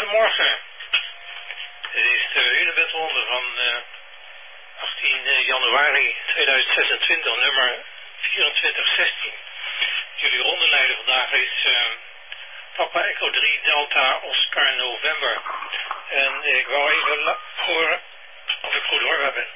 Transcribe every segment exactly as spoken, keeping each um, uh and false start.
Goedemorgen. Dit is de Hunebedronde van uh, achttien januari tweeduizend zesentwintig, nummer vierentwintig zestien. Jullie rondeleider vandaag is uh, Papa Echo drie Delta Oscar November. En ik wou even horen of ik goed hoorbaar ben.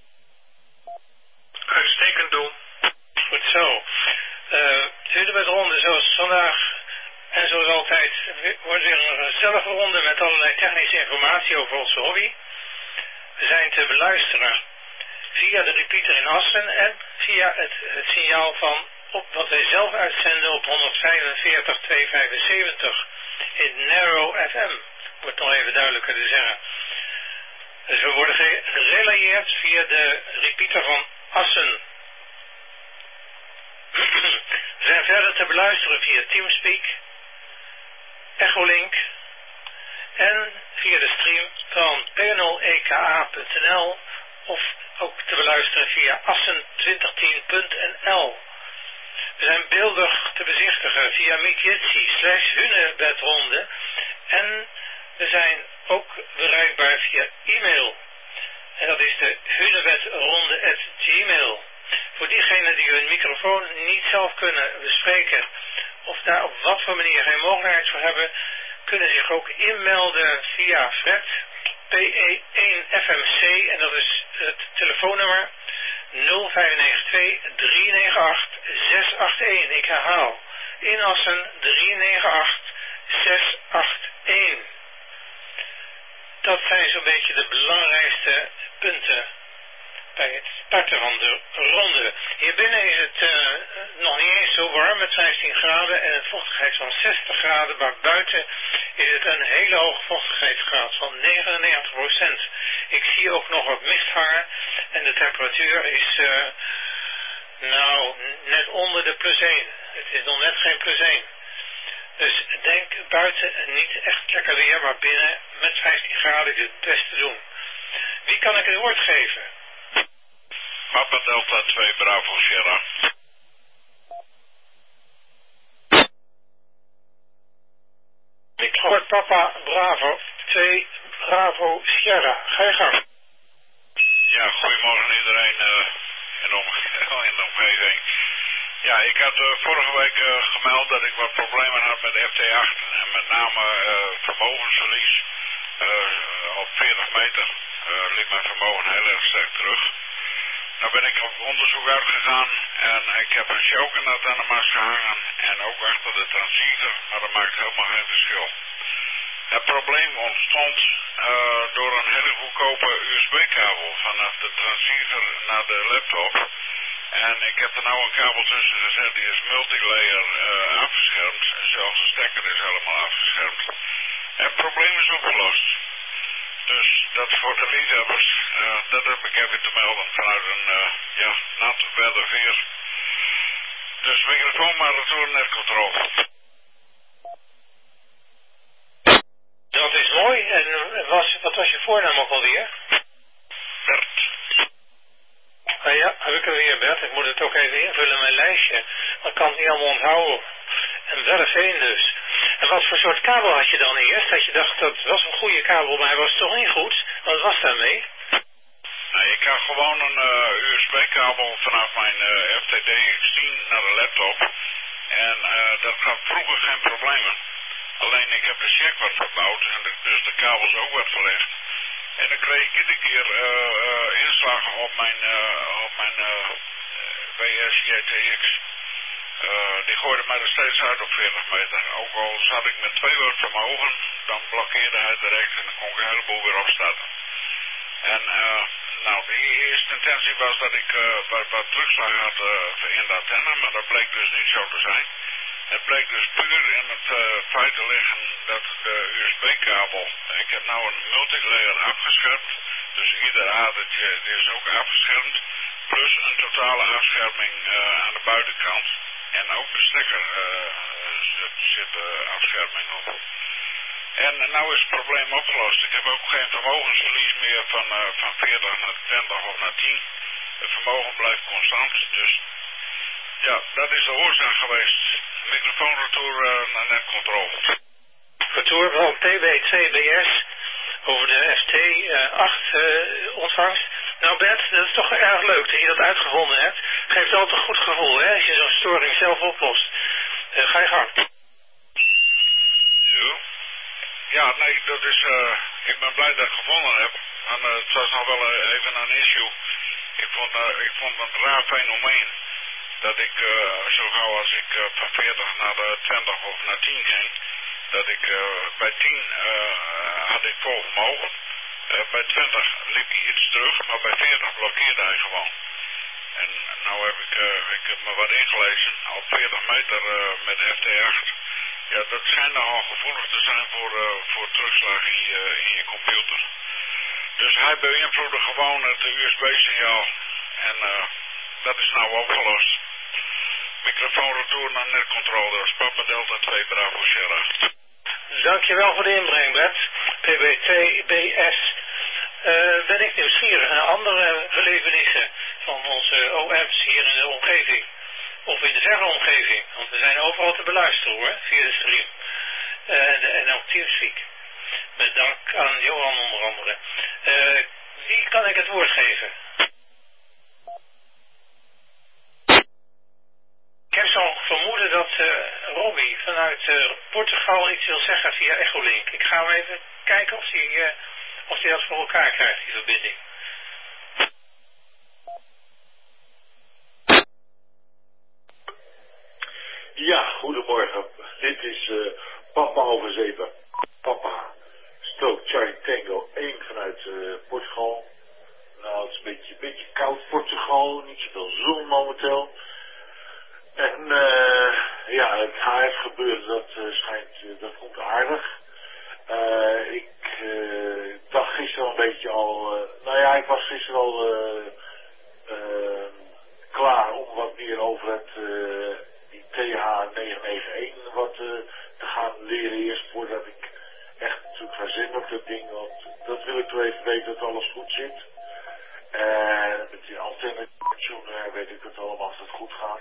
Uitstekend doen. Goed zo. Uh, de Hunebedronde zoals vandaag en zoals altijd wordt weer een gezellige ronde met allerlei technische informatie over onze hobby. We zijn te beluisteren via de repeater in Assen en via het, het signaal van op wat wij zelf uitzenden op honderdvijfenveertig tweehonderdvijfenzeventig in Narrow F M. Moet nog even duidelijker te zeggen. Dus we worden gerelayeerd via de repeater van Assen. We zijn verder te beluisteren via Teamspeak, Echolink en via de stream van panel e k a punt n l of ook te beluisteren via assen twintig tien punt n l. We zijn beeldig te bezichtigen via Meetjitsi slash Hunebedronde en we zijn ook bereikbaar via e-mail. En dat is de hunebedronde at gmail. Voor diegenen die hun microfoon niet zelf kunnen bespreken of daar op wat voor manier geen mogelijkheid voor hebben, kunnen zich ook inmelden via Fred P E één F M C en dat is het telefoonnummer nul vijf negen twee drie negen acht zes acht een. Ik herhaal, in Assen drie negen acht zes acht een. Dat zijn zo'n beetje de belangrijkste punten bij het starten van de ronde. Hier binnen is het uh, nog niet eens zo warm met vijftien graden en een vochtigheid van zestig graden, maar buiten is het een hele hoge vochtigheidsgraad van negenennegentig procent. Ik zie ook nog wat mist hangen en de temperatuur is uh, nou net onder de plus één. Het is nog net geen plus één. Dus denk buiten niet echt lekker weer, maar binnen met vijftien graden is het best te doen. Wie kan ik het woord geven? Papa Delta twee Bravo Sierra. Ik hoor Papa Bravo twee Bravo Sierra. Ga je gang. Ja, goedemorgen iedereen uh, in, om, in de omgeving. Ja, ik had uh, vorige week uh, gemeld dat ik wat problemen had met F T acht en met name uh, vermogensverlies. Uh, op veertig meter uh, liep mijn vermogen heel erg sterk terug. Nou ben ik op onderzoek uitgegaan en ik heb een chokernet aan de mast gehangen en ook achter de transceiver, maar dat maakt helemaal geen verschil. Het probleem ontstond uh, door een hele goedkope U S B-kabel vanaf de transceiver naar de laptop. En ik heb er nou een kabel tussen gezet, die is multilayer uh, afgeschermd, zelfs de stekker is helemaal afgeschermd. Het probleem is opgelost. Dus dat is voor de liefhebbers, uh, dat heb ik even te melden vanuit een uh, ja, nat weatherveer. Dus microfoon maar retour net control. Dat is mooi. En was, wat was je voornaam ook alweer? Bert. Ah ja, heb ik er weer, Bert. Ik moet het ook even invullen in mijn lijstje. Maar ik kan het niet allemaal onthouden. En wel één dus. En wat voor soort kabel had je dan eerst? Dat je dacht, dat was een goede kabel, maar hij was toch niet goed? Wat was daarmee? Nou, ik had gewoon een uh, U S B-kabel vanaf mijn uh, F T D X tien naar de laptop. En uh, dat gaf vroeger geen problemen. Alleen ik heb de check wat verbouwd en de, dus de kabels ook wat verlegd. En dan kreeg ik iedere keer uh, uh, inslagen op mijn, uh, op mijn uh, W S J T X. Uh, die gooide mij er steeds uit op veertig meter. Ook al zat ik met twee watt vermogen, dan blokkeerde hij direct en dan kon ik een heleboel weer opstarten. En uh, nou, de eerste intentie was dat ik uh, wat, wat terugslag had uh, in de antenne, maar dat bleek dus niet zo te zijn. Het bleek dus puur in het uh, feit te liggen dat de U S B-kabel, ik heb nou een multilayer afgeschermd, dus ieder adertje is ook afgeschermd, plus een totale afscherming uh, aan de buitenkant. En ook de stekker uh, zit, zit uh, afscherming op. En nou is het probleem opgelost. Ik heb ook geen vermogensverlies meer van, uh, van veertig naar twintig of naar tien. Het vermogen blijft constant, dus ja, dat is de oorzaak geweest. Microfoonretour uh, naar netcontrole. Retour van P B twee B S over de F T acht uh, ontvangst. Nou Bert, dat is toch erg leuk dat je dat uitgevonden hebt. Geeft altijd een goed gevoel, hè, als je zo'n storing zelf oplost. Uh, ga je gang. Ja. Ja, nee, dat is, uh, ik ben blij dat ik het gevonden heb. En uh, het was nog wel uh, even een issue. Ik vond, uh, ik vond het een raar fenomeen. Dat ik uh, zo gauw als ik uh, van veertig naar de twintig of naar tien ging. Dat ik uh, bij tien uh, had ik vol vermogen. Uh, bij twintig liep hij iets terug, maar bij veertig blokkeerde hij gewoon. En nou heb ik, uh, ik heb me wat ingelezen op veertig meter uh, met F T acht. Ja, dat schijnt nogal gevoelig te zijn voor, uh, voor terugslag in je, in je computer. Dus hij beïnvloedde gewoon het U S B-signaal. En uh, dat is nou opgelost. Microfoon retour naar netcontroller. Papa Delta twee Bravo Sierra. Dankjewel voor de inbreng, Bert. P B twee B S. Uh, ben ik nieuwsgierig naar andere belevenissen van onze O M's hier in de omgeving. Of in de verre omgeving. Want we zijn overal te beluisteren hoor, via de stream. Uh, en ook Teamspeak. Met dank aan Johan onder andere. Uh, wie kan ik het woord geven? Ik heb zo'n vermoeden dat uh, Robbie vanuit uh, Portugal iets wil zeggen via Echolink. Ik ga hem even kijken of hij, uh, of hij dat voor elkaar krijgt, die verbinding. Ja, goedemorgen. Dit is uh, Papa over zeven. Papa, strook Charlie Tango één vanuit uh, Portugal. Nou, het is een beetje, een beetje koud Portugal, niet zoveel zon momenteel. En uh, ja, het H F gebeuren, dat uh, schijnt, uh, dat komt aardig. Uh, ik uh, dacht gisteren een beetje al, uh, nou ja, ik was gisteren al uh, uh, klaar om wat meer over het, uh, die T H negen negen een wat uh, te gaan leren eerst voordat ik echt natuurlijk ga zin op dat ding, want dat wil ik toch even weten dat alles goed zit. En met die antenne tuner weet ik het allemaal als het goed gaat.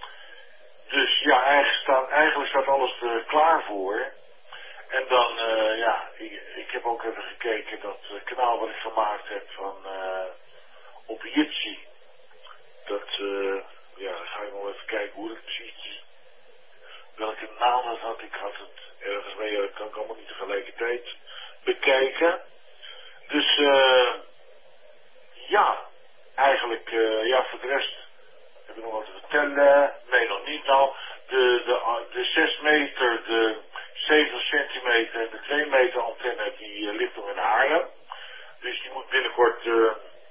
Dus ja, eigenlijk staat, eigenlijk staat alles er klaar voor. En dan, uh, ja, ik, ik heb ook even gekeken dat uh, kanaal wat ik gemaakt heb van uh, op Jitsi. Dat, uh, ja, dan ga ik nog even kijken hoe het precies, welke naam het had. Ik had het ergens mee, dat kan ik allemaal niet tegelijkertijd bekijken. Dus, uh, ja, eigenlijk, uh, ja, voor de rest heb ik nog wat te vertellen. Nee, nog niet. Nou, de, de, de zes meter, de zeventig centimeter en de twee meter antenne, die uh, ligt nog in Haarlem. Dus die moet binnenkort, uh,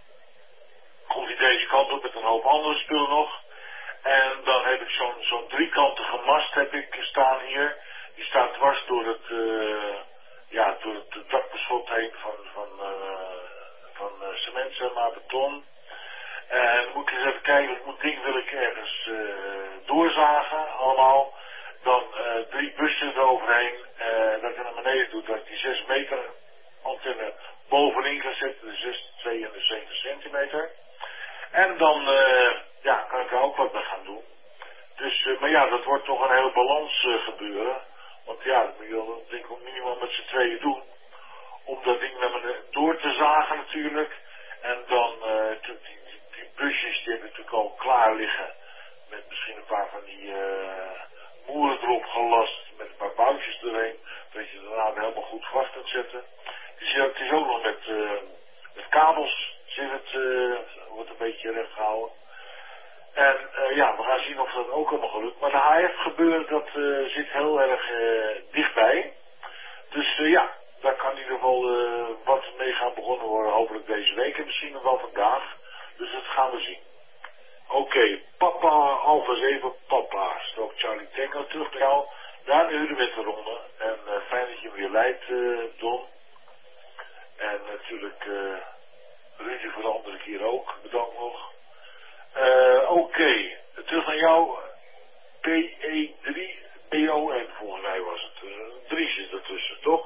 komt die deze kant op met een hoop andere spul nog. En dan heb ik zo'n zo'n driekantige mast heb ik staan hier. Die staat dwars door het, uh, ja, door het dakbeschot heen van, van, uh, van uh, cement, zeg maar, beton. En dan moet ik eens even kijken, het ding wil ik ergens uh, doorzagen, allemaal. Dan uh, drie bussen eroverheen, uh, dat ik naar beneden doe, dat ik die zes meter antenne bovenin ga zetten, de zes, twee en de zeventig centimeter. En dan, uh, ja, kan ik er ook wat mee gaan doen. Dus, uh, maar ja, dat wordt toch een hele balans uh, gebeuren. Want ja, dat moet je wel, denk ik, minimaal met z'n tweeën doen. Om dat ding naar beneden door te zagen natuurlijk. En dan, uh, die, die, die busjes, die heb ik natuurlijk al klaar liggen. Met misschien een paar van die uh, moeren erop gelast. Met een paar boutjes erheen. Dat je daarna weer helemaal goed vast kunt zetten. Dus ja, het is ook nog met, uh, met kabels. Zit het, uh, wordt een beetje recht gehouden. En uh, ja, we gaan zien of dat ook allemaal gelukt. Maar de H F gebeuren, dat uh, zit heel erg uh, dichtbij. Dus uh, ja, daar kan in ieder geval uh, wat mee gaan begonnen worden. Hopelijk deze week en misschien nog wel vandaag. Dus dat gaan we zien. Oké, okay, papa, Alfa zeven, papa. Strook Charlie Tango, terug bij jou. Daar nu de winterronde. En uh, fijn dat je me weer leidt, uh, Don. En natuurlijk uh, Rudy voor de andere keer ook. Bedankt nog. Uh, Oké, okay. Terug naar jou. P E drie B O N volgens mij was het. Uh, drie zit ertussen, toch?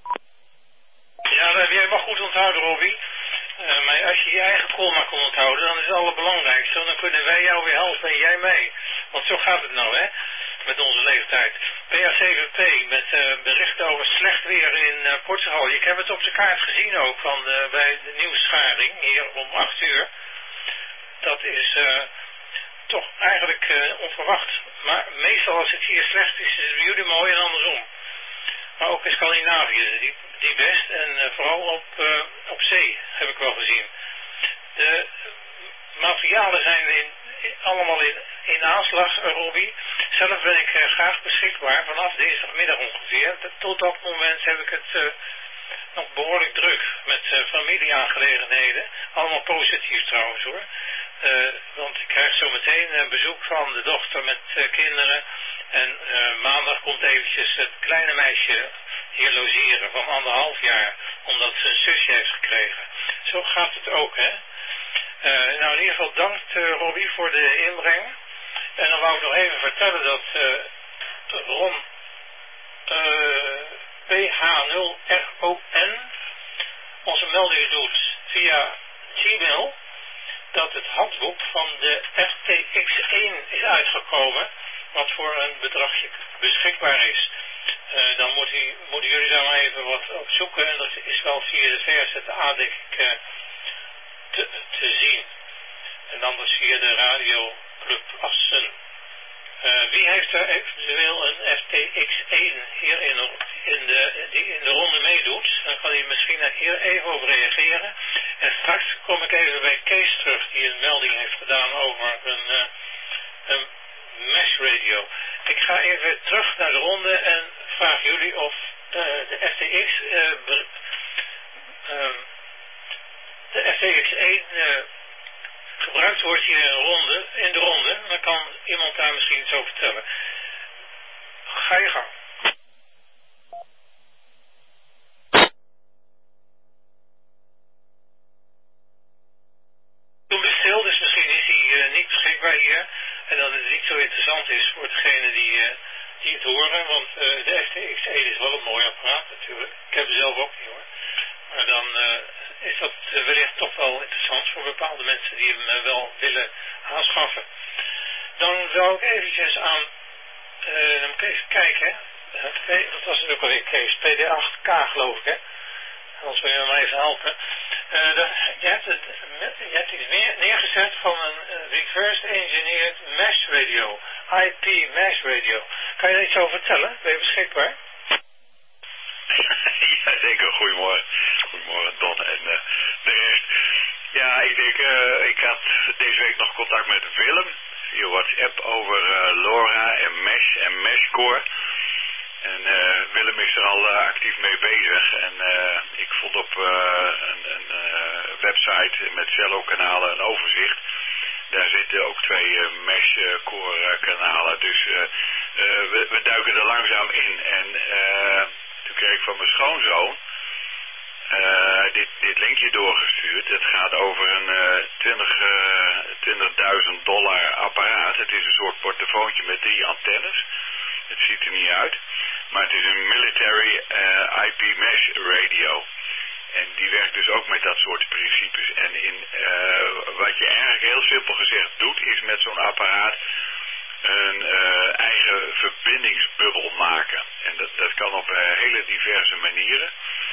Ja, dat heb jij helemaal goed onthouden, Robbie. Uh, maar als je je eigen call maar kon onthouden, dan is het allerbelangrijkste. Want dan kunnen wij jou weer helpen en jij mee. Want zo gaat het nou, hè? Met onze leeftijd. P A zeven P met uh, berichten over slecht weer in uh, Portugal. Ik heb het op zijn kaart gezien ook van de, bij de nieuwsscharing hier om acht uur. Dat is uh, toch eigenlijk uh, onverwacht. Maar meestal als het hier slecht is, is het bij jullie mooi en andersom. Maar ook in Scandinavië, die, die best en uh, vooral op, uh, op zee heb ik wel gezien. De materialen zijn in, in, allemaal in, in aanslag, Robbie. Zelf ben ik uh, graag beschikbaar vanaf dinsdagmiddag ongeveer. Tot dat moment heb ik het uh, nog behoorlijk druk met uh, familieaangelegenheden. Allemaal positief trouwens hoor. Uh, want ik krijg zo meteen een bezoek van de dochter met uh, kinderen. En uh, maandag komt eventjes het kleine meisje hier logeren van anderhalf jaar. Omdat ze een zusje heeft gekregen. Zo gaat het ook hè. Uh, nou in ieder geval dank uh, Robbie voor de inbreng. En dan wou ik nog even vertellen dat uh, Ron uh, P H nul R O N onze melding doet via Gmail dat het handboek van de R T X één is uitgekomen, wat voor een bedragje beschikbaar is. Uh, dan moet u, moeten jullie daar maar even wat op zoeken en dat is wel via de V S Z A denk ik uh, te, te zien. En anders via de radioclub Assen. Uh, wie heeft er eventueel een R T X één hier in de, in de, die in de ronde meedoet? Dan kan hij misschien hier even over reageren. En straks kom ik even bij Kees terug die een melding heeft gedaan over een, uh, een mesh radio. Ik ga even terug naar de ronde en vraag jullie of uh, de R T X uh, be, uh, de R T X één uh, gebruikt wordt hier in de ronde, in de ronde. Dan kan iemand daar misschien iets over vertellen. Ga je gang. Toen bestil, dus misschien is hij uh, niet beschikbaar hier. En dat het niet zo interessant is voor degene die, uh, die het horen. Want uh, de R T X één is wel een mooi apparaat natuurlijk. Ik heb het zelf ook niet hoor. Maar dan uh, is dat uh, wellicht toch wel interessant voor bepaalde mensen die hem uh, wel willen aanschaffen. Dan zou ik eventjes aan, uh, dan moet ik even kijken. Uh, dat was het ook alweer Kees, P D acht K geloof ik hè. Anders wil je me maar even helpen. Uh, dat, je, hebt het, je hebt iets neer, neergezet van een uh, reversed engineered mesh radio. I P mesh radio. Kan je daar iets over vertellen? Ben je beschikbaar? Ja, zeker. Goedemorgen. Goedemorgen, Don en uh, de rest. Ja, ik denk, uh, ik had deze week nog contact met Willem via WhatsApp over uh, LoRa en Mesh en Meshcore. En uh, Willem is er al uh, actief mee bezig. En uh, ik vond op uh, een, een uh, website met cello-kanalen een overzicht. Daar zitten ook twee uh, Meshcore kanalen. Dus uh, uh, we, we duiken er langzaam in. En uh, toen kreeg ik van mijn schoonzoon uh, dit, dit linkje doorgestuurd. Het gaat over een uh, twintigduizend dollar apparaat. Het is een soort portofoontje met drie antennes. Het ziet er niet uit. Maar het is een military uh, I P mesh radio. En die werkt dus ook met dat soort principes. En in, uh, wat je eigenlijk heel simpel gezegd doet, is met zo'n apparaat een uh, eigen verbindingsbubbel maken. En dat, dat kan op uh, hele diverse manieren.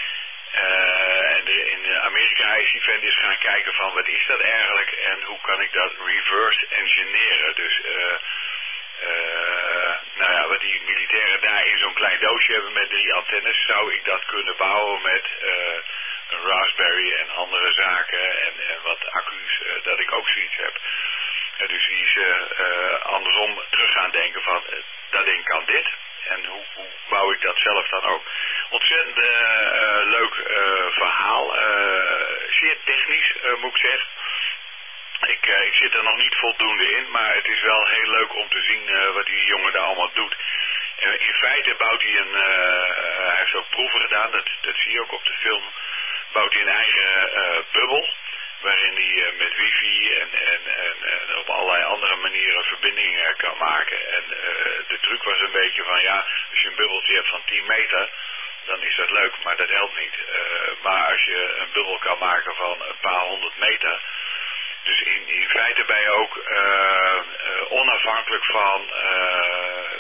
Uh, en de, in Amerika is die vent eens gaan kijken van wat is dat eigenlijk en hoe kan ik dat reverse engineeren. Dus uh, uh, nou ja, wat die militairen daar in zo'n klein doosje hebben met drie antennes, zou ik dat kunnen bouwen met uh, een Raspberry en andere zaken en, en wat accu's, uh, dat ik ook zoiets heb. Uh, dus die is uh, uh, andersom terug gaan denken van uh, dat ding kan dit. En hoe, hoe bouw ik dat zelf dan ook? Ontzettend uh, uh, leuk uh, verhaal. Uh, zeer technisch, uh, moet ik zeggen. Ik, uh, ik zit er nog niet voldoende in, maar het is wel heel leuk om te zien uh, wat die jongen daar allemaal doet. En in feite bouwt hij een, uh, hij heeft ook proeven gedaan, dat, dat zie je ook op de film, bouwt hij een eigen uh, bubbel, waarin hij uh, met wifi en, en, en, en op allerlei andere manieren verbindingen uh, kan maken. En uh, de truc was een beetje van, ja, als je een bubbeltje hebt van tien meter, dan is dat leuk, maar dat helpt niet. Uh, maar als je een bubbel kan maken van een paar honderd meter, dus in, in feite ben je ook uh, uh, onafhankelijk van, uh,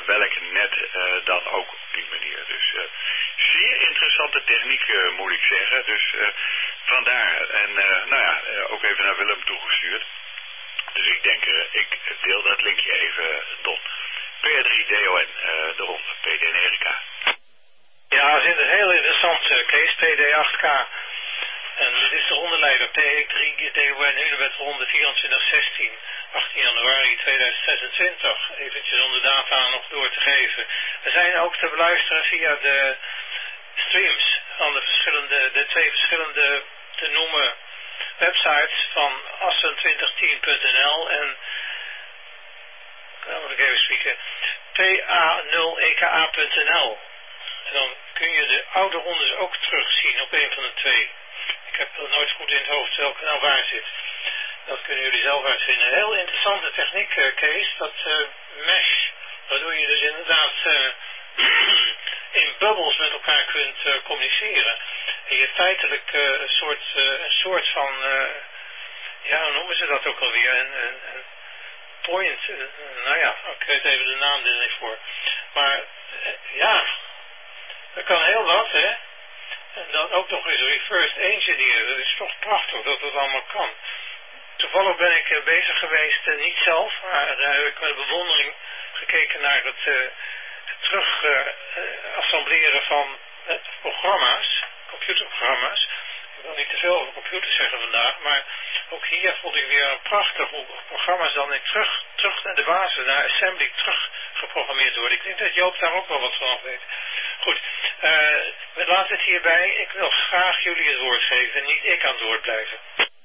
welk net uh, dan ook op die manier. Dus uh, zeer interessante techniek uh, moet ik zeggen. Dus uh, vandaar. En uh, nou ja, uh, ook even naar Willem toegestuurd. Dus ik denk, uh, ik deel dat linkje even, Don. P drie D O N, uh, de ronde, P D negen K. Ja, dat is heel interessant, uh, Kees, P D acht K. En dit is de rondeleider P drie D O N Hunebed ronde vierentwintig zestien, achttien januari tweeduizend zesentwintig. Eventjes om de data nog door te geven. We zijn ook te beluisteren via de streams van de verschillende, de twee verschillende te noemen websites van assen twintig tien punt n l en, nou moet ik even spieken, P A nul E K A punt n l. En dan kun je de oude rondes ook terugzien op een van de twee. Ik heb er nooit goed in het hoofd welke nou waar zit. Dat kunnen jullie zelf uitvinden. Heel interessante techniek, uh, Kees, dat uh, mesh, waardoor je dus inderdaad uh, in bubbels met elkaar kunt uh, communiceren. En je feitelijk uh, een, soort, uh, een soort van, uh, ja, hoe noemen ze dat ook alweer, een, een, een point, uh, nou ja, ik weet even de naam er niet voor. Maar uh, ja, dat kan heel wat, hè. En dan ook nog eens reverse engineer. Dat is toch prachtig dat dat allemaal kan. Toevallig ben ik uh, bezig geweest, uh, niet zelf, maar daar uh, heb ik met bewondering gekeken naar het, uh, het terug uh, uh, assembleren van uh, programma's, computerprogramma's. Ik wil niet te veel over computers zeggen vandaag, maar ook hier vond ik weer een prachtig hoe programma's dan in terug, terug naar de basis, naar assembly terug geprogrammeerd worden. Ik denk dat Joop daar ook wel wat van af weet. Goed, uh, we laten het hierbij. Ik wil graag jullie het woord geven, niet ik aan het woord blijven.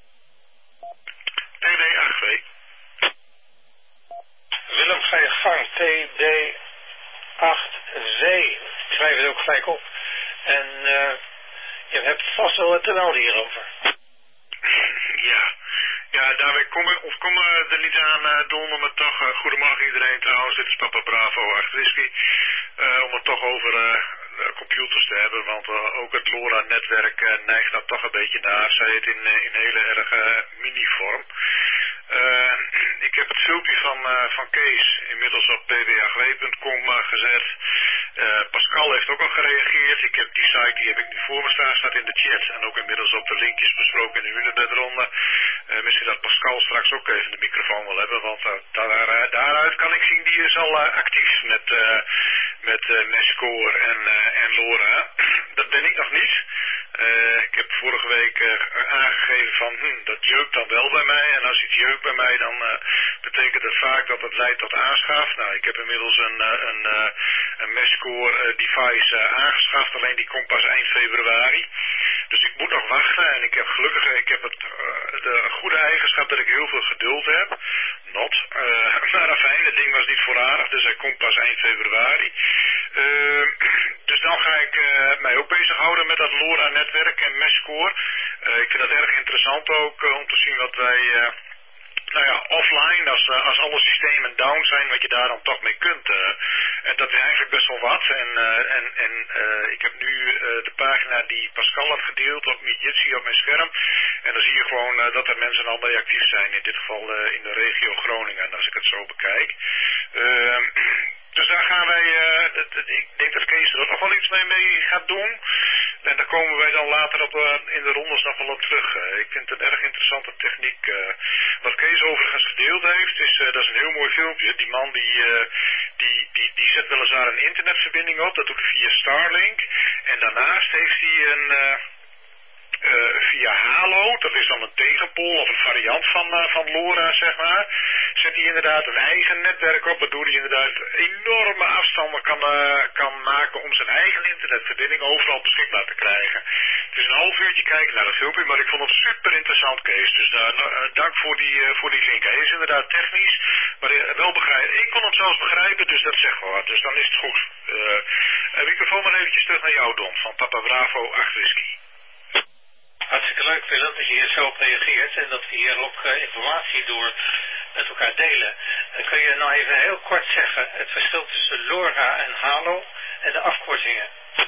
P D acht V. Willem, ga je gang. P D acht V. Ik schrijf het ook gelijk op. En uh, je hebt vast wel wat te melden hierover. Ja. Ja, daarmee komen of komen er niet aan, uh, Don, om het toch, uh, goedemorgen iedereen trouwens, dit is Papa Bravo acht Whisky, uh, om het toch over uh, computers te hebben, want uh, ook het LoRa-netwerk uh, neigt dat toch een beetje naar, zij het in, uh, in hele erg uh, mini-vorm. Uh, ik heb het filmpje van, uh, van Kees inmiddels op p d acht w punt com uh, gezet. Uh, Pascal heeft ook al gereageerd. Ik heb die site, die heb ik nu voor me staan, staat in de chat. En ook inmiddels op de linkjes besproken in de Hunebedronde. Uh, misschien dat Pascal straks ook even de microfoon wil hebben. Want uh, daar, uh, daaruit kan ik zien, die is al uh, actief met, uh, met uh, Meshcore en, uh, en LoRa. Dat ben ik nog niet. Uh, ik heb vorige week uh, aangegeven van, hm, dat jeukt dan wel bij mij. En als iets jeukt bij mij, dan uh, betekent het vaak dat het leidt tot aanschaf. Nou, ik heb inmiddels een, uh, een, uh, een Meshcore uh, device uh, aangeschaft. Alleen die komt pas eind februari. Dus ik moet nog wachten. En ik heb gelukkig, ik heb het, uh, de goede eigenschap dat ik heel veel geduld heb. Not. Uh, maar afijn, het ding was niet voorradig, dus hij komt pas eind februari. Uh, dus dan ga ik uh, mij ook bezighouden met dat LoRa-netwerk en Meshcore. Uh, ik vind dat erg interessant ook uh, om te zien wat wij, uh, nou ja, offline, als, uh, als alle systemen down zijn, wat je daar dan toch mee kunt. Uh, en dat is eigenlijk best wel wat. En, uh, en, en uh, ik heb nu uh, de pagina die Pascal had gedeeld op Mijitsi op mijn scherm. En dan zie je gewoon uh, dat er mensen al mee actief zijn. In dit geval uh, in de regio Groningen, als ik het zo bekijk. Uh, Dus daar gaan wij, uh, dat, dat, ik denk dat Kees er ook nog wel iets mee, mee gaat doen. En daar komen wij dan later op, uh, in de rondes nog wel op terug. Uh, ik vind het een erg interessante techniek. Uh, wat Kees overigens gedeeld heeft, is, uh, dat is een heel mooi filmpje. Die man die, uh, die, die, die zet weliswaar een internetverbinding op, dat doet hij via Starlink. En daarnaast heeft hij een... Uh, Uh, via Halo, dat is dan een tegenpol of een variant van, uh, van LoRa, zeg maar, zet hij inderdaad een eigen netwerk op, waardoor hij inderdaad enorme afstanden kan, uh, kan maken om zijn eigen internetverbinding overal beschikbaar te krijgen. Het is een half uurtje kijken naar het filmpje, maar ik vond het super interessant, Kees. Dus uh, uh, dank voor die, uh, voor die link. Hij is inderdaad technisch, maar uh, wel begrijpen. Ik kon hem zelfs begrijpen, dus dat zegt wel wat. Dus dan is het goed. Uh, uh, microfoon maar eventjes terug naar jou, Don, van Papa Bravo acht Whisky. Hartstikke leuk, Willem, dat je hier zo op reageert en dat we hier ook uh, informatie door met elkaar delen. Dan kun je nou even heel kort zeggen het verschil tussen LoRa en Halo en de afkortingen.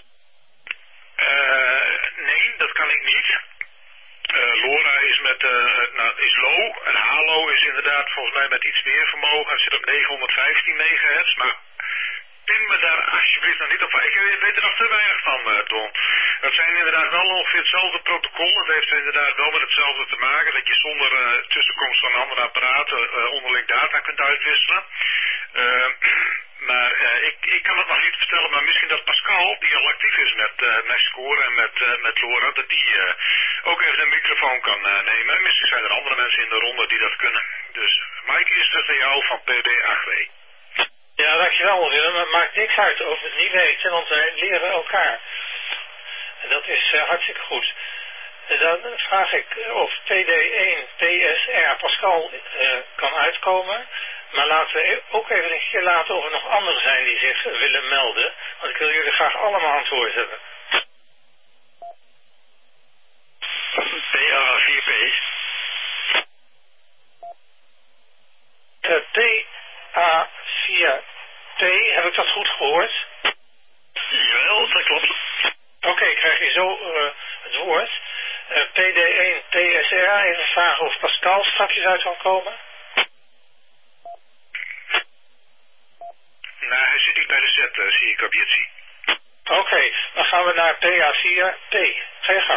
Uh, nee, dat kan ik niet. Uh, LoRa is met uh, nou, is low en Halo is inderdaad volgens mij met iets meer vermogen. Het zit op negenhonderdvijftien megahertz, maar pin me daar alsjeblieft nog niet op. Ik weet er nog te weinig van, uh, Don. Het zijn inderdaad wel ongeveer hetzelfde protocol. Het heeft inderdaad wel met hetzelfde te maken. Dat je zonder uh, tussenkomst van andere apparaten uh, onderling data kunt uitwisselen. Uh, maar uh, ik, ik kan het nog niet vertellen, maar misschien dat Pascal, die al actief is met, uh, met Score en met, uh, met Laura, dat die uh, ook even een microfoon kan uh, nemen. Misschien zijn er andere mensen in de ronde die dat kunnen. Dus Mike, is het aan jou van P B acht W. Ja, dankjewel Willem. Het maakt niks uit of we het niet weten, want wij leren elkaar. En dat is uh, hartstikke goed. En dan vraag ik of P D één P S R Pascal uh, kan uitkomen. Maar laten we ook even een keer laten of er nog anderen zijn die zich uh, willen melden. Want ik wil jullie graag allemaal aan het woord hebben. P A vier P. Uh, P A vier P, heb ik dat goed gehoord? Jawel, dat klopt. Oké, okay, krijg je zo uh, het woord. Uh, P D één P S R, even vragen of Pascal straks uit kan komen. Nou, hij zit niet bij de set, uh, zie ik op Jitsi. Oké, okay, dan gaan we naar P A vier P. Ga je gang.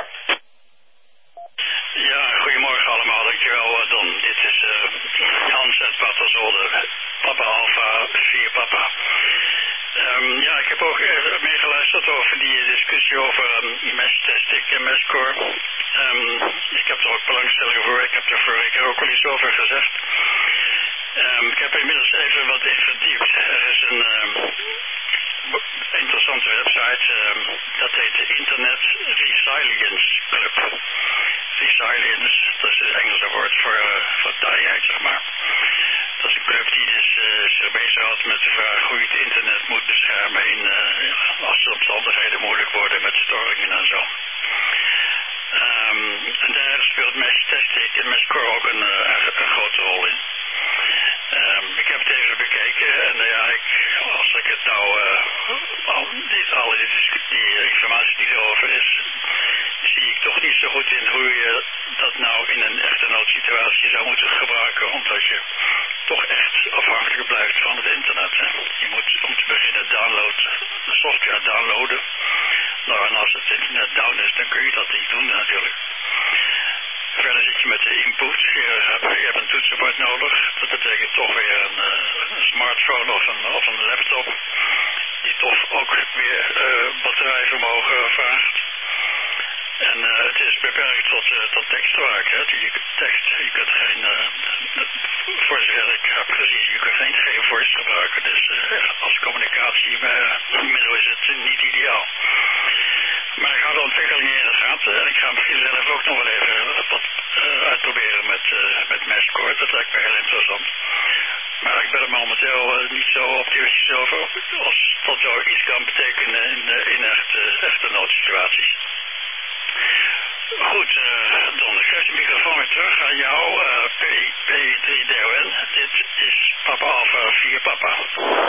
Ja, goedemorgen allemaal, dankjewel Don. Dit is uh, Hans uit Paterzolder, Papa Alpha vier Papa. Um, ja, ik heb ook even meegeluisterd over die discussie over um, mesttesting en mestscore. Um, ik heb er ook belangstelling voor, ik heb er vorige keer ook al iets over gezegd. Um, ik heb inmiddels even wat in verdiept. Er is een um, interessante website, um, dat heet de Internet Resilience Club. Resilience, dat is het Engelse woord voor, uh, voor taaiheid, zeg maar. Dat is een club die dus uh, zich bezighoudt met de vraag hoe je het internet moet beschermen in, uh, als de omstandigheden moeilijk worden met storingen en zo. Um, en daar speelt mesttesting en mestscore ook een, uh, een grote rol in. Um, ik heb het even bekeken en uh, ja, ik, als ik het nou, uh, al, niet alle die, die informatie die erover is, zie ik toch niet zo goed in hoe je dat nou in een echte noodsituatie zou moeten gebruiken, omdat je toch echt afhankelijk blijft van het internet. Hè. Je moet om te beginnen download, de software downloaden. Nou, en als het internet down is, dan kun je dat niet doen natuurlijk. Verder zit je met de input. Je hebt, je hebt een toetsenbord nodig. Dat betekent toch weer een, een smartphone of een, of een laptop. Die toch ook weer uh, batterijvermogen vraagt. En uh, het is beperkt tot, uh, tot tekstwerk. Hè. Je, tekst, je kunt geen, uh, voor zover ik heb gezien, je kunt geen, geen voice gebruiken. Dus uh, als communicatiemiddel is het niet ideaal. Maar ik hou de ontwikkelingen in de gaten en ik ga misschien zelf ook nog wel even wat uh, uitproberen met, uh, met mestscore. Dat lijkt me heel interessant. Maar ik ben er momenteel uh, niet zo optimistisch over als dat zou iets kan betekenen in, uh, in echte, echte noodsituaties. Goed, uh, Don, ik geef de microfoon weer terug aan jou, uh, P drie D O N. Dit is Papa Alpha vier Papa.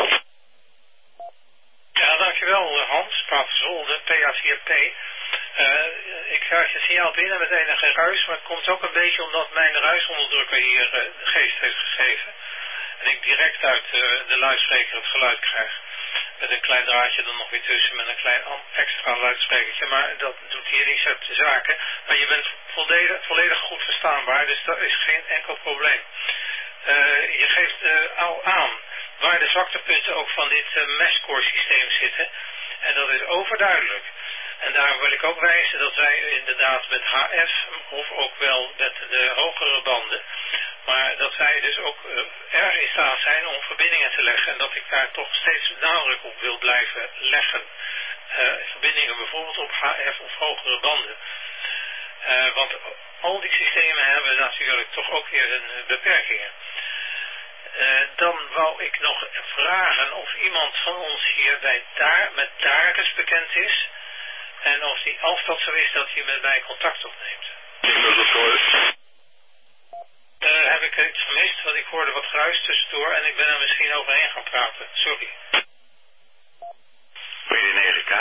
Ja, dankjewel Hans, Paterzolder, P A vier P. Uh, ik krijg het signaal binnen met enige ruis, maar het komt ook een beetje omdat mijn ruisonderdrukker hier uh, de geest heeft gegeven. En ik direct uit uh, de luidspreker het geluid krijg. Met een klein draadje er nog weer tussen met een klein extra luidsprekertje, maar dat doet hier niets uit de zaken. Maar je bent volledig, volledig goed verstaanbaar, dus dat is geen enkel probleem. Uh, je geeft uh, al aan waar de zwaktepunten ook van dit uh, mestscore systeem zitten. En dat is overduidelijk. En daarom wil ik ook wijzen dat wij inderdaad met H F, of ook wel met de hogere banden, maar dat wij dus ook uh, erg in staat zijn om verbindingen te leggen. En dat ik daar toch steeds nadruk op wil blijven leggen. Uh, verbindingen bijvoorbeeld op H F of hogere banden. Uh, want al die systemen hebben natuurlijk toch ook weer hun beperkingen. Uh, dan wou ik nog vragen of iemand van ons hier bij daar, met Darius bekend is. En of die, als dat zo is, dat hij met mij contact opneemt. Uh, heb ik iets gemist, want ik hoorde wat geruis tussendoor en ik ben er misschien overheen gaan praten. Sorry. P D negen K.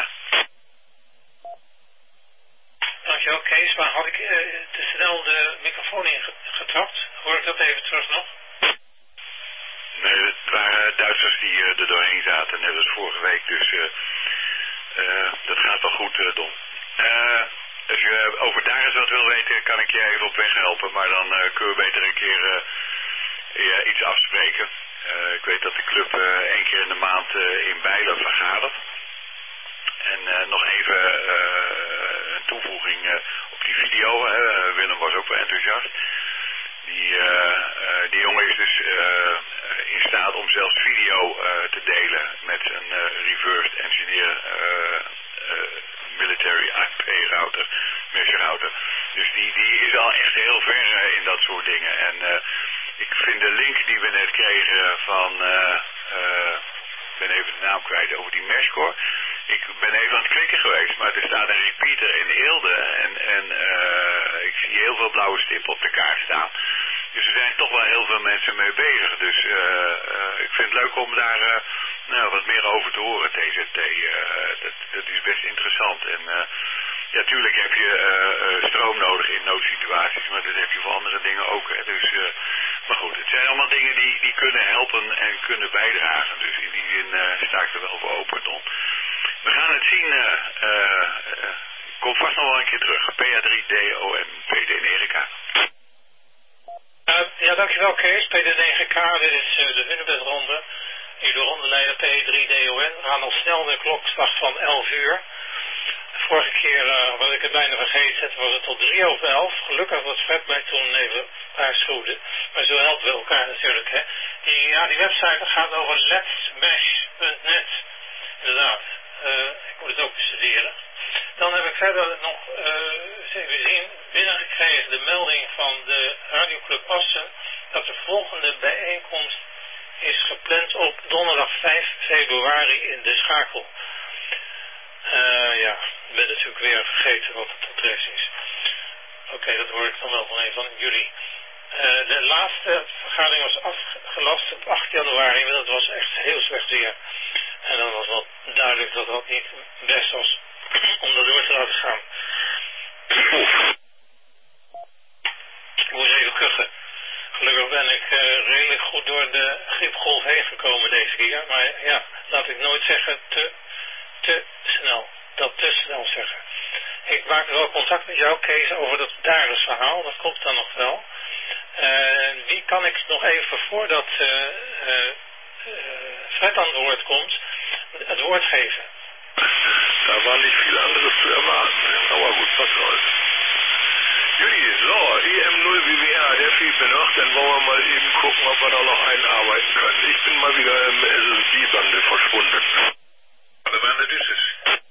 Dankjewel Kees, maar had ik uh, te snel de microfoon ingetrapt? Hoor ik dat even terug nog? Nee, het waren Duitsers die uh, er doorheen zaten, net als vorige week. Dus uh, uh, dat gaat wel goed, uh, Don. Uh, als je over daar eens wat wil weten, kan ik je even op weg helpen. Maar dan uh, kunnen we beter een keer uh, ja, iets afspreken. Uh, ik weet dat de club uh, één keer in de maand uh, in Bijlen vergadert. En uh, nog even uh, een toevoeging uh, op die video. Hè. Willem was ook wel enthousiast. Die, uh, uh, die jongen is dus uh, in staat om zelfs video uh, te delen met een uh, reversed engineer uh, uh, military I P router, mesh router. Dus die, die is al echt heel ver uh, in dat soort dingen. En uh, ik vind de link die we net kregen van, uh, uh, ik ben even de naam kwijt, over die meshcore. Ik ben even aan het klikken geweest, maar er staat een repeater in Eelde en, en uh, ik zie heel veel blauwe stippen op de kaart staan. Dus er zijn toch wel heel veel mensen mee bezig. Dus uh, uh, ik vind het leuk om daar uh, nou, wat meer over te horen, T Z T. Uh, dat, dat is best interessant. En uh, ja, tuurlijk heb je uh, uh, stroom nodig in noodsituaties, maar dat heb je voor andere dingen ook. Hè. Dus, uh, maar goed, het zijn allemaal dingen die, die kunnen helpen en kunnen bijdragen. Dus in die zin uh, sta ik er wel voor open, Don. We gaan het zien. Uh, uh, uh, kom vast nog wel een keer terug. P A drie D O N P D negen K. Uh, ja, dankjewel Kees. P D negen K, dit is uh, de Hunebedronde. Hier de rondeleider P drie D O N. We gaan al snel de klokslag van elf uur. Vorige keer uh, was ik het bijna vergeten, was het tot drie over elf. Gelukkig was Fred mij toen even waarschuwde. Maar zo helpen we elkaar natuurlijk, hè. Die, ja, die website gaat over letsmesh punt net. Inderdaad. Uh, ik moet het ook bestuderen. Dan heb ik verder nog uh, even zien, binnengekregen de melding van de Radioclub Assen dat de volgende bijeenkomst is gepland op donderdag vijf februari in de Schakel. Uh, ja, ik ben natuurlijk weer vergeten wat het adres is. Oké, okay, dat hoor ik dan wel van een van jullie. Uh, de laatste vergadering was afgelast op acht januari, maar dat was echt heel slecht weer. En dan was wel duidelijk dat dat niet best was om dat door te laten gaan. Ik moest even kuchen. Gelukkig ben ik uh, redelijk goed door de griepgolf heen gekomen deze keer. Maar ja, laat ik nooit zeggen te, te snel. Dat te snel zeggen. Ik maakte wel contact met jou, Kees, over dat Daris verhaal. Dat komt dan nog wel. Uh, wie kan ik nog even voordat uh, uh, uh, Fred aan het woord komt, het woord geven? Da war nicht viel anderes zu erwarten. Aber gut, was soll's. Jullie, so, E M null W W R, der fehlt mir noch. Dann wollen wir mal eben gucken, ob wir da noch einarbeiten können. Ich bin mal wieder im S S D-Bande verschwunden. De bande dus is.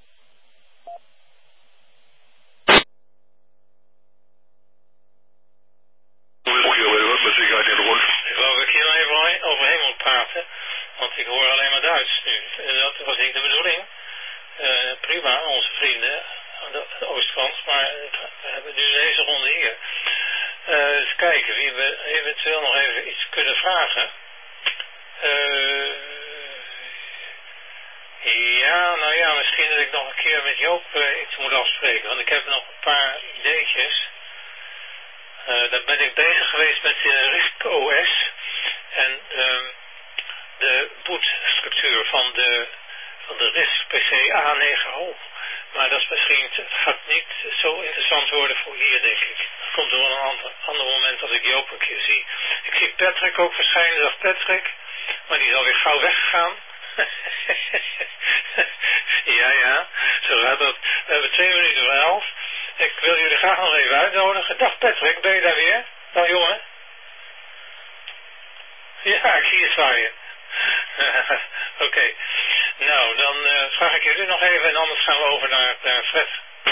Ik wou dat ik hier even overheen moet praten, want ik hoor alleen maar Duits nu. Dat was niet de bedoeling. Uh, prima, onze vrienden aan de, de oostkant, maar we hebben nu deze ronde hier. Uh, eens kijken wie we eventueel nog even iets kunnen vragen. Uh, ja, nou ja, misschien dat ik nog een keer met Joop uh, iets moet afspreken, want ik heb nog een paar ideetjes. Uh, daar ben ik bezig geweest met de RISC O S en uh, de bootstructuur van de, van de RISC P C A negen O. Maar dat is misschien, het gaat niet zo interessant worden voor hier, denk ik. Dat komt er wel een ander, ander moment als ik Joop een keer zie. Ik zie Patrick ook verschijnen, dag Patrick, maar die is alweer gauw weggegaan. ja, ja, zo gaat dat. We hebben twee minuten voor elf. Ik wil jullie graag nog even uitnodigen. Dag Patrick, ben je daar weer? Dag jongen. Ja, ik zie je zwaaien. Oké. Okay. Nou, dan uh, vraag ik jullie nog even en anders gaan we over naar, naar Fred.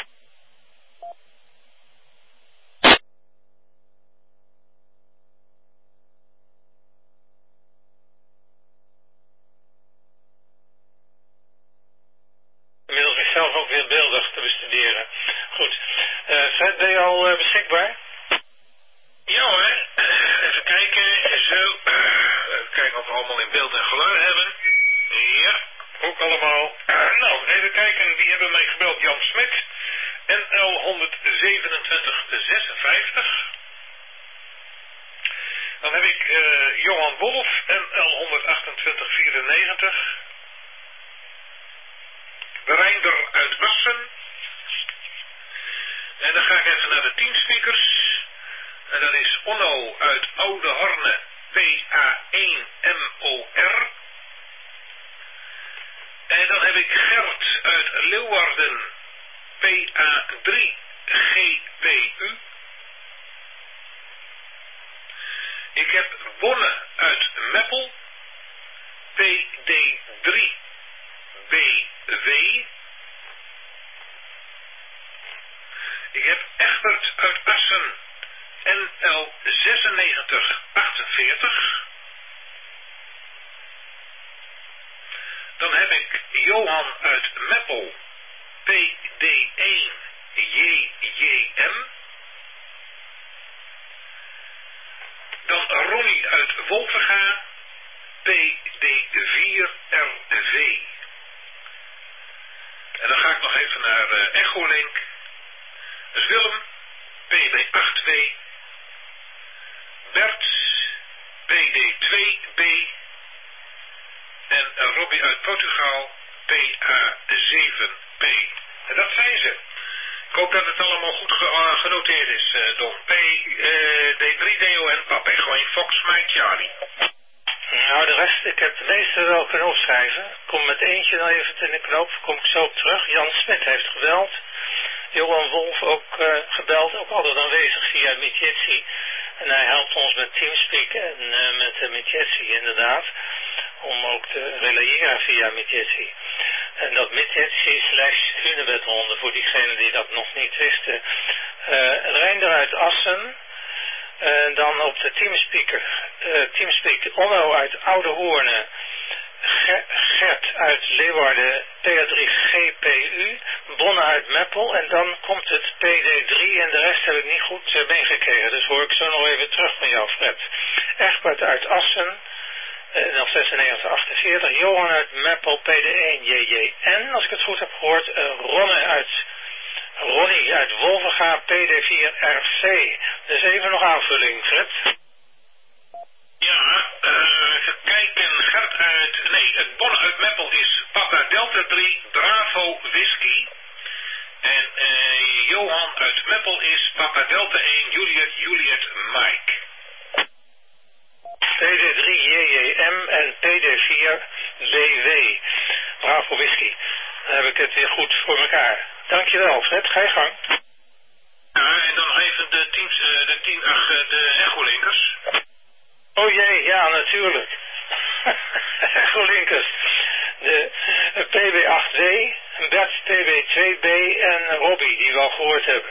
Inmiddels is zelf ook weer beeldig te bestuderen. Goed. Uh, Fred, ben je al uh, beschikbaar? Ja hoor. Even kijken. Zo. Even kijken of we allemaal in beeld en geluid hebben. Ja, ook allemaal. Nou, even kijken. Wie hebben mij gebeld? Jan Smit. N L honderdzevenentwintig zesenvijftig. Dan heb ik uh, Johan Wolf, N L honderdachtentwintig vierennegentig. De Reinder uit Assen. En dan ga ik even naar de teamspeakers. En dat is Onno uit Oude Horne, P A één M O R. En dan heb ik Gert uit Leeuwarden, P A drie G P U. Ik heb Bonne uit Meppel, P D drie B W. Ik heb Egbert uit Assen, N L zesennegentig achtenveertig. Dan heb ik Johan uit Meppel, P D één J J M. Dan Ronnie uit Wolverga, P D vier R V. En dan ga ik nog even naar uh, Echolink. Dat is Willem, P D acht W. Bert, P D twee B. En Robbie uit Portugal, P A zeven P. En dat zijn ze. Ik hoop dat het allemaal goed ge uh, genoteerd is, uh, Don. P D drie D O N, Papa, gewoon Fox, Mike, Charlie. Nou, de rest, ik heb de meeste wel kunnen opschrijven. Ik kom met eentje dan even in de knoop, kom ik zo op terug. Jan Smit heeft gebeld. Johan Wolf ook uh, gebeld, ook altijd aanwezig via Mitjetsi. En hij helpt ons met Teamspeak en uh, met uh, Mitjetsi inderdaad. Om ook te relayeren via Mitjetsi. En dat Mitjetsi slash hunebedhonden, voor diegenen die dat nog niet wisten. Uh, Reinder uit Assen. En dan op de Teamspeaker, uh, Teamspeak Onno uit Oude Hoorne, Gert uit Leeuwarden, P A drie G P U, Bonne uit Meppel en dan komt het P D drie en de rest heb ik niet goed uh, meegekregen, dus hoor ik zo nog even terug van jou, Fred. Egbert uit Assen, uh, dan zesennegentig achtenveertig, Johan uit Meppel, P D één J J N, als ik het goed heb gehoord, uh, Ronne uit Ronnie uit Wolverga, P D vier R C. Dus even nog aanvulling, Fred. Ja, uh, even kijken. Gert uit... Nee, het Bonne uit Meppel is Papa Delta drie Bravo Whisky. En uh, Johan uit Meppel is Papa Delta één Juliet Juliet Mike. P D drie J J M en P D vier B W. Bravo Whisky. Dan heb ik het weer goed voor elkaar. Dankjewel, Fred. Ga je gang. Ja, en dan even de teams, uh, de team, ach, de echolinkers. Oh jee, ja, natuurlijk. Echolinkers. De P B acht W, Bert P B twee B en Robbie, die we al gehoord hebben.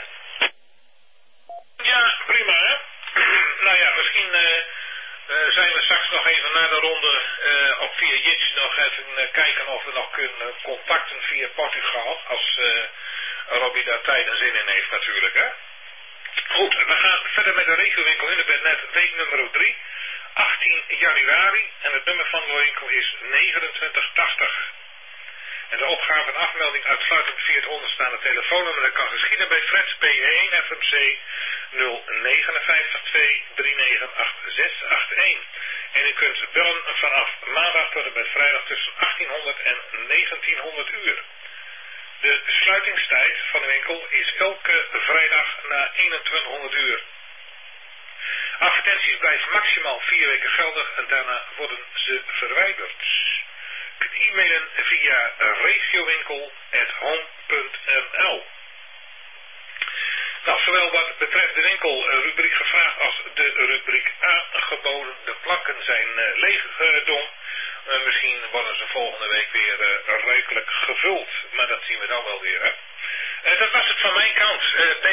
Ja, prima, hè? Nou ja, misschien uh, uh, zijn we straks nog even na de ronde uh, op via Jitch nog even uh, kijken of we nog kunnen contacten via Portugal. Als uh, Robbie daar tijd en zin in heeft natuurlijk, hè? Goed, we gaan verder met de regiowinkel Hunebed week nummer drie. achttien januari en het nummer van de winkel is negenentwintig tachtig. En de opgave en afmelding uitsluitend via het onderstaande telefoonnummer dat kan geschieden bij Fred P één F M C nul negen vijf twee drie negen acht zes acht een. En u kunt bellen vanaf maandag tot en met vrijdag tussen achttienhonderd en negentienhonderd uur. De sluitingstijd van de winkel is elke vrijdag na eenentwintighonderd uur. Advertenties blijven maximaal vier weken geldig en daarna worden ze verwijderd. Je kunt e-mailen via regiowinkel apenstaartje home punt n l. Nou, zowel wat betreft de winkelrubriek gevraagd als de rubriek aangeboden. De plakken zijn uh, leeggedom. Uh, misschien worden ze volgende week weer uh, rijkelijk gevuld. Maar dat zien we dan wel weer, hè. Uh, dat was het van mijn kant. Uh, P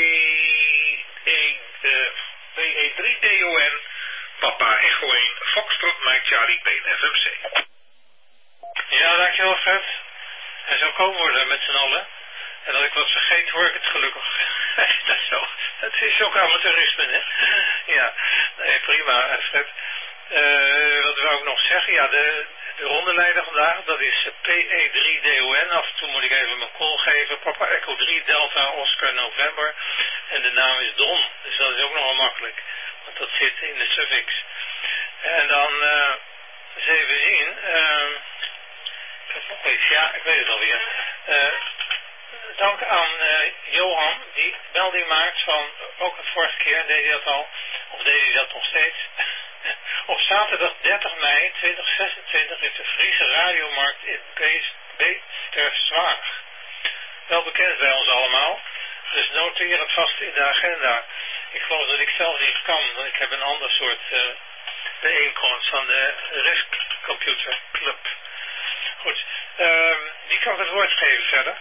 E drie D O N, Papa Echo één, Foxtrot, Mike Charlie, P F M C. Ja, dankjewel Fred. En zo komen we er met z'n allen. En als ik wat vergeet, hoor ik het gelukkig. dat, is zo, dat is ook amateurisme, hè? Ja, nee, prima, Fred. Uh, wat wou ik nog zeggen? Ja, de, de rondeleider vandaag, dat is P E drie D O N. Af en toe moet ik even mijn call geven. Papa Echo drie Delta Oscar November. En de naam is Don. Dus dat is ook nog een makkelijk. Want dat zit in de suffix. En dan uh, eens even zien. Uh, ik heb nog iets, ja, ik weet het alweer. Uh, dank aan uh, Johan, die melding maakt van, ook de vorige keer deed hij dat al, of deed hij dat nog steeds. Op zaterdag dertig mei tweeduizend zesentwintig is de Friese radiomarkt in Beesterswaag. Wel bekend bij ons allemaal, dus noteer het vast in de agenda. Ik geloof dat ik zelf niet kan, want ik heb een ander soort uh, bijeenkomst van de Risk Computer Club. Goed, uh, wie kan het woord geven verder?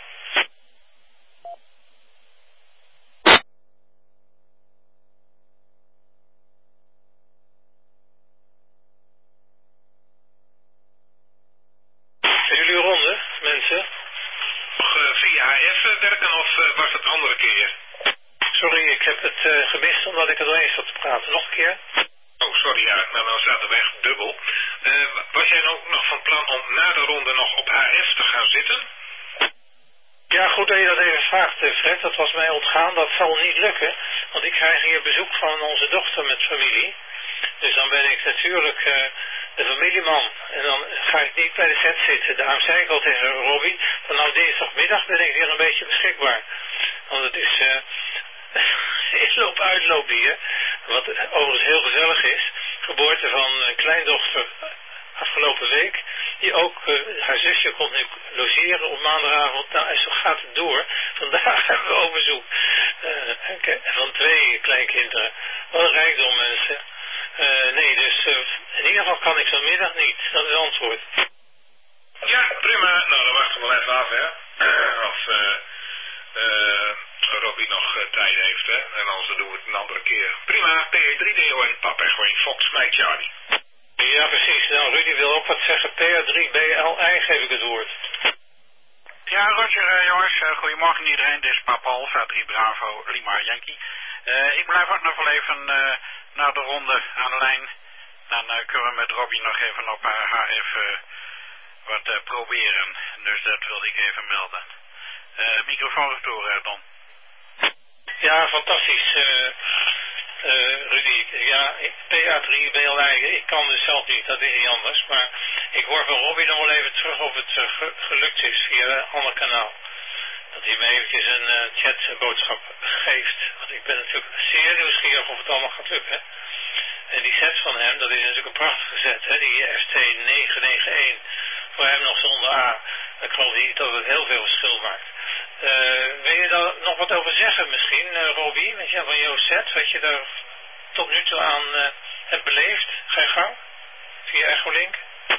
Zijn jullie ronde, mensen? Nog uh, via H F werken of uh, was het andere keer? Sorry, ik heb het uh, gemist omdat ik er doorheen zat te praten. Nog een keer? Oh, sorry, ja, nou, nou zaten we echt dubbel. Uh, was jij ook nog van plan om na de ronde nog op H F te gaan zitten? Ja, goed dat je dat even vraagt, Fred. Dat was mij ontgaan. Dat zal niet lukken, want ik krijg hier bezoek van onze dochter met familie. Dus dan ben ik natuurlijk uh, de familieman. En dan ga ik niet bij de set zitten. Daarom zei ik al tegen Robbie, van nou dinsdagmiddag ben ik weer een beetje beschikbaar. Want het is uh, inloop uitloop hier. Wat overigens heel gezellig is. Geboorte van een kleindochter afgelopen week. Die ook, uh, haar zusje komt nu logeren op maandagavond. Nou, en zo gaat het door. Vandaag hebben we ook bezoek uh, van twee kleinkinderen. Wat een rijkdom, mensen. Uh, nee, dus uh, in ieder geval kan ik vanmiddag niet. Dat is het antwoord. Ja, prima. Nou, dan wachten we wel even af, hè. Of uh, uh, Robbie nog uh, tijd heeft, hè. En anders doen we het een andere keer. Prima, P R drie D O en Papa Echo in Fox, mij Charlie. Ja, precies. Nou, Rudy wil ook wat zeggen. P R drie B L I geef ik het woord. Ja, Roger, uh, jongens. Uh, goedemorgen iedereen. Dit is Papa Alpha drie Bravo Lima Yankee. Uh, ik blijf ook nog wel even uh, naar de ronde aan de lijn. Dan uh, kunnen we met Robbie nog even op haar H F uh, wat uh, proberen. Dus dat wilde ik even melden. Uh, microfoon is door, uh, Don. Ja, fantastisch. Uh, uh, Rudy, ja, P A drie B L I, ik kan dus zelf niet, dat is niet anders. Maar ik hoor van Robbie nog wel even terug of het uh, ge gelukt is via een ander kanaal. Dat hij me eventjes een uh, chatboodschap geeft. Want ik ben natuurlijk zeer nieuwsgierig of het allemaal gaat lukken. En die set van hem, dat is natuurlijk een prachtige set, hè? Die F T negen negen een. Voor hem nog zonder A. Ik geloof niet dat het heel veel verschil maakt. Uh, wil je daar nog wat over zeggen misschien, uh, Robbie? Met jou van jouw set, wat je daar tot nu toe aan uh, hebt beleefd? Ga je gang? Via Echolink?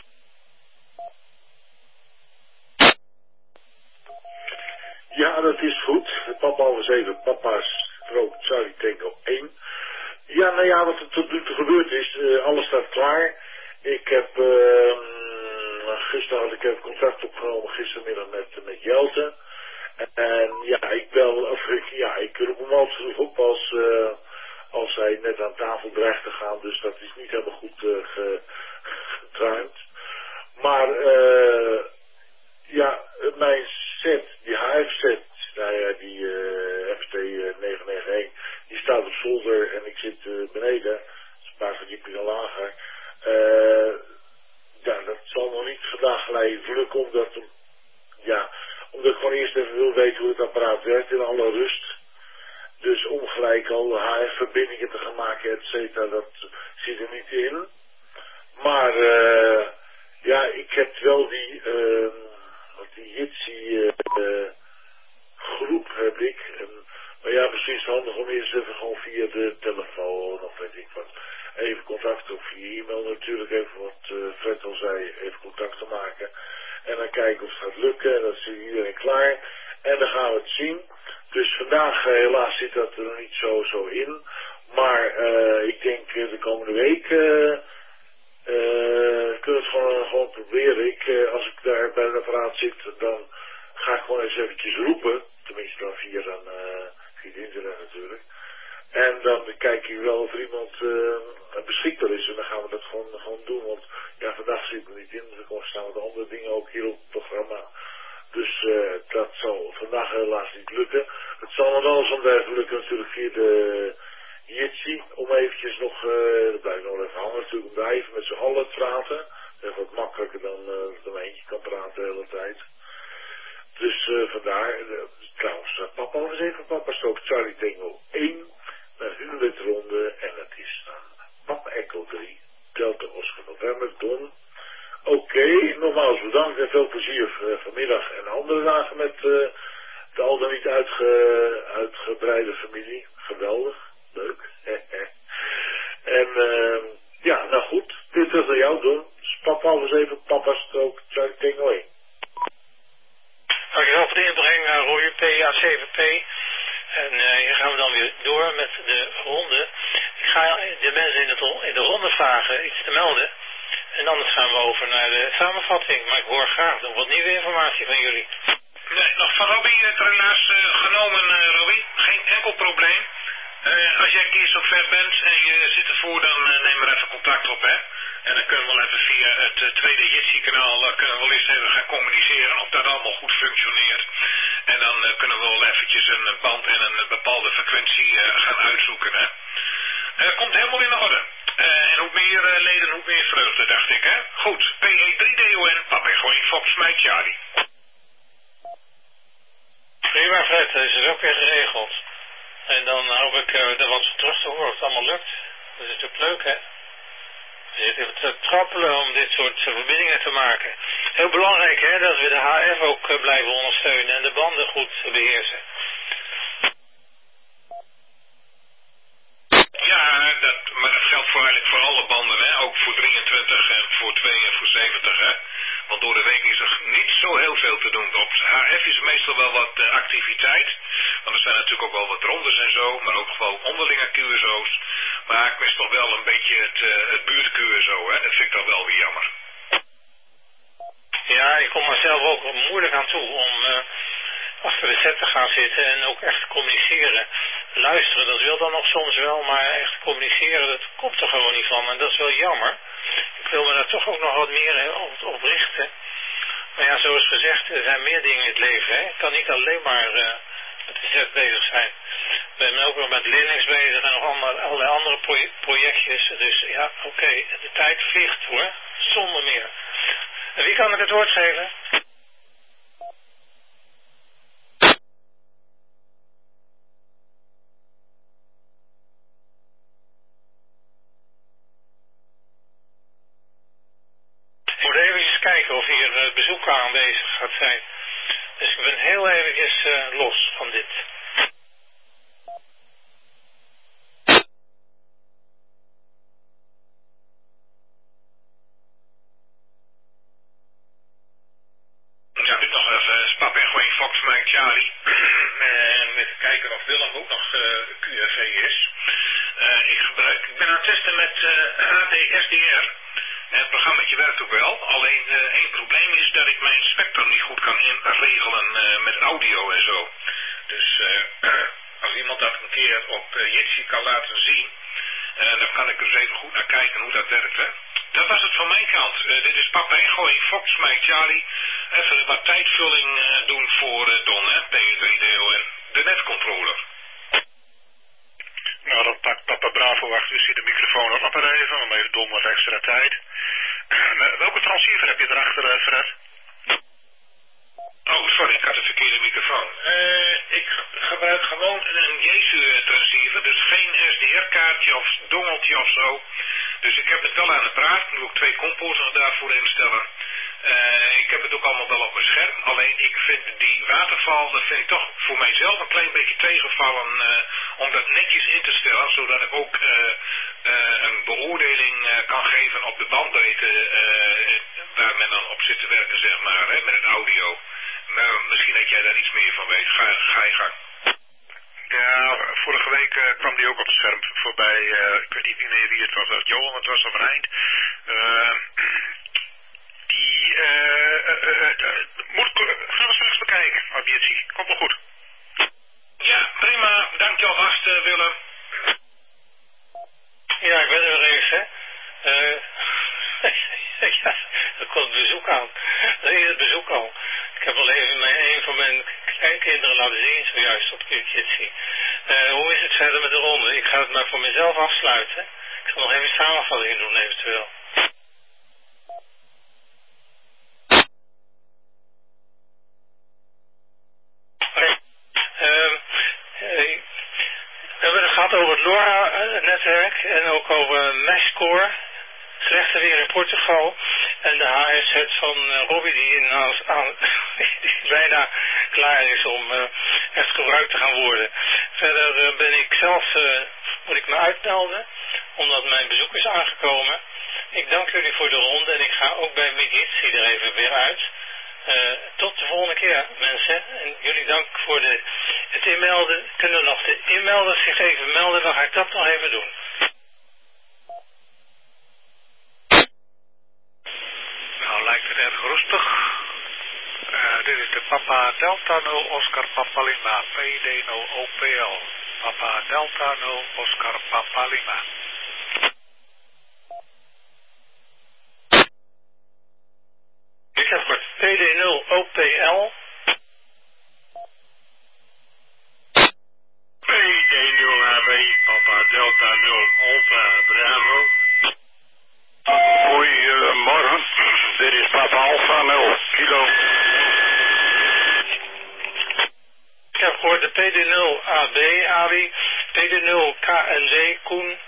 Ja, dat is goed. Papa over zeven, papa's strook Charlie Tango één. Ja, nou ja, wat er tot nu toe gebeurd is, uh, alles staat klaar. Ik heb, uh, gisteren had ik even contact opgenomen, gistermiddag met, met Jelte. En, en ja, ik bel, of ik, ja, ik roep hem altijd vroeg op als, uh, als hij net aan tafel dreigt te gaan, dus dat is niet helemaal goed uh, ge, getruimd. Maar, uh, ja, mijn set, die H F set, nou ja, die uh, F T negen negen een, die staat op zolder en ik zit uh, beneden, dat is een paar verdiepingen lager. Uh, ja, dat zal nog niet vandaag gelijk lukken, omdat, ja, omdat ik gewoon eerst even wil weten hoe het apparaat werkt in alle rust. Dus om gelijk al H F-verbindingen te gaan maken, et cetera, dat zit er niet in. Maar, uh, ja, ik heb wel die, uh, die Jitsi uh, uh, groep heb ik. En, maar ja, misschien is het handig om eerst even gewoon via de telefoon of weet ik wat. Even contact of via e-mail natuurlijk, even wat uh, Fred al zei, even contact te maken. En dan kijken of het gaat lukken. En dan zit iedereen klaar. En dan gaan we het zien. Dus vandaag uh, helaas zit dat er nog niet zo, zo in. Maar uh, ik denk uh, de komende week uh, uh, kunnen we het gewoon, gewoon proberen. Ik, uh, als ik daar bij het apparaat zit, dan ga ik gewoon eens eventjes roepen. Tenminste dan via, dan, uh, via het internet natuurlijk. En dan kijk ik wel of er iemand uh, beschikbaar is. En dan gaan we dat gewoon, gewoon doen. Want ja, vandaag zit er niet in. Er staan wat andere dingen ook hier op het programma. Dus uh, dat zal vandaag helaas niet lukken. Het zal nog wel eens van blijven lukken natuurlijk via de, Jitsi, om eventjes nog, uh, dat blijft nog even hangen natuurlijk, om daar even met z'n allen te praten. Dat is wat makkelijker dan uh, dat er eentje kan praten de hele tijd. Dus uh, vandaar, uh, trouwens, uh, papa, eens even, papa stook Charlie Tango één naar Hunwit ronde en het is dan papa Echo drie, Delta Oscar November, Don. Oké, okay, nogmaals bedankt en veel plezier uh, vanmiddag en andere dagen met uh, de al dan niet uitge, uitgebreide familie. Geweldig, leuk. En uh, ja, nou goed, dit is aan jou doen. Dus papa, eens even, papa stook Charlie Tango één. Dankjewel voor de inbreng, uh, Roy P A zeven P. En uh, hier gaan we dan weer door met de ronde. Ik ga de mensen in, het, in de ronde vragen iets te melden. En anders gaan we over naar de samenvatting. Maar ik hoor graag nog wat nieuwe informatie van jullie. Nee, nog van Robbie het er helaas uh, genomen, uh, Robbie. Geen enkel probleem. Uh, als jij een keer zo ver bent en je zit ervoor, dan uh, neem maar even contact op, hè. En dan kunnen we wel even via het uh, tweede Jitsi-kanaal uh, kunnen we wel eens even gaan communiceren of dat allemaal goed functioneert. En dan uh, kunnen we wel eventjes een band en een bepaalde frequentie uh, gaan uitzoeken, hè. Uh, komt helemaal in orde. Uh, en hoe meer uh, leden, hoe meer vreugde, dacht ik, hè. Goed, P E drie D O N, Papa Gooi, Fox, Mike, Charlie. Prima, Fred, dat is dus ook weer geregeld. En dan hoop ik uh, er wat terug te horen of het allemaal lukt. Dat is natuurlijk leuk, hè? Je zit even te trappelen om dit soort uh, verbindingen te maken. Heel belangrijk, hè, dat we de H F ook uh, blijven ondersteunen en de banden goed uh, beheersen. Ja, dat, maar dat geldt voor eigenlijk voor alle banden, hè? Ook voor drieëntwintig en voor twee en voor zeventig, hè? Want door de week is er niet zo heel veel te doen. Op H F is meestal wel wat uh, activiteit. Want er zijn natuurlijk ook wel wat rondes en zo. Maar ook wel onderlinge Q S O's. Maar ik mis toch wel een beetje het, uh, het buurt Q S O. Hè? Dat vind ik dan wel weer jammer. Ja, ik kom er zelf ook moeilijk aan toe om uh, achter de set te gaan zitten. En ook echt te communiceren. Luisteren, dat wil dan nog soms wel. Maar echt communiceren, dat komt er gewoon niet van. En dat is wel jammer. Ik wil me daar toch ook nog wat meer op, op richten. Maar ja, zoals gezegd, er zijn meer dingen in het leven. Hè? Ik kan niet alleen maar uh, met de set bezig zijn. Ik ben ook nog met Linux bezig en nog andere, allerlei andere pro projectjes. Dus ja, oké, okay, de tijd vliegt hoor, zonder meer. En wie kan ik het woord geven? Ik moet eventjes kijken of hier het bezoeker aanwezig gaat zijn. Dus ik ben heel eventjes uh, los van dit. Ja, dit nog even Pap en Gooi, Fox, Mike, Charlie. En even kijken of Willem ook nog uh, Q R V is. Uh, ik gebruik, ik ben aan het testen met uh, H D S D R. En het programmaatje werkt ook wel. Alleen uh, één probleem is dat ik mijn spectrum niet goed kan inregelen uh, met audio en zo. Dus uh, als iemand dat een keer op uh, Jitsi kan laten zien, uh, dan kan ik er eens even goed naar kijken hoe dat werkt, hè. Dat was het van mijn kant. Uh, dit is Papa Gooi, Fox, Mike, Charlie. Even wat tijdvulling uh, doen voor uh, Don, hè, P E drie D O N, de netcontroller. Nou, dan pakt Papa Bravo achter dus de microfoon op maar even, dan heeft Don wat extra tijd. Uh, welke transceiver heb je erachter, uh, Fred? Oh, sorry, ik had de verkeerde microfoon. Uh, ik gebruik gewoon een Jesu-transceiver, dus geen S D R-kaartje of dongeltje of zo. Dus ik heb het wel aan de praat, ik moet ook twee composen daarvoor instellen. Uh, ik heb het ook allemaal wel op mijn scherm, alleen ik vind die waterval, dat vind ik toch voor mijzelf een klein beetje tegenvallen uh, om dat netjes in te stellen, zodat ik ook uh, uh, een beoordeling uh, kan geven op de bandbreedte uh, waar men dan op zit te werken, zeg maar, hè, met het audio. Maar misschien dat jij daar iets meer van weet. Ga, ga je gang. Ja, vorige week uh, kwam die ook op het scherm voorbij. Uh, ik weet niet meer wie het was. Was Johan, het was of Reind. Uh, die uh, uh, uh, uh, moet, gaan we straks bekijken op Jitsi. Komt wel goed. Ja, prima. Dank je alvast, uh, Willem. Ja, ik ben er weer even, hè. Uh, ja, er komt bezoek aan. Er is het bezoek al. Ik heb al even mijn, een van mijn kleinkinderen laten zien, zojuist op Jitsi. Uh, hoe is het verder met de ronde? Ik ga ga het maar voor mezelf afsluiten. Ik zal nog even samenvattingen doen eventueel. Okay. Uh, uh, we hebben het gehad over het LoRa-netwerk en ook over Meshcore. Slechte weer in Portugal. En de H S-set van uh, Robbie die, in, aan, die bijna klaar is om uh, echt gebruikt te gaan worden. Verder uh, ben ik zelf, uh, moet ik me uitmelden, omdat mijn bezoek is aangekomen. Ik dank jullie voor de ronde en ik ga ook bij Midgetsi er even weer uit. Uh, tot de volgende keer mensen. En jullie dank voor de, het inmelden. Kunnen nog de inmelders zich even melden, dan ga ik dat nog even doen. Nou lijkt het erg rustig. Uh, dit is de Papa Delta nul Oscar Papa Lima P D nul O P L. Papa Delta nul Oscar Papa Lima. Ik heb kort P D nul O P L. P D nul H B Papa Delta nul Alpha Bravo. Goedemorgen, dit is Papa Alpha nul Kilo. Ik heb gehoord de P D nul A B Arie, P D nul K N W Koen.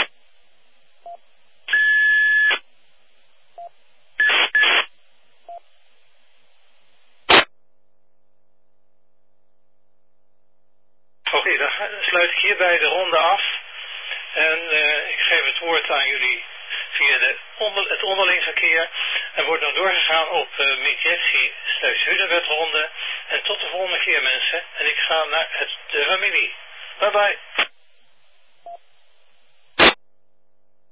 Oké, okay, dan sluit ik hierbij de ronde af. En uh, ik geef het woord aan jullie via de onder, het onderling verkeer. En wordt nog doorgegaan op uh, Midgetsi slash Hudenwetronde. En tot de volgende keer mensen. En ik ga naar het, de familie. Bye bye.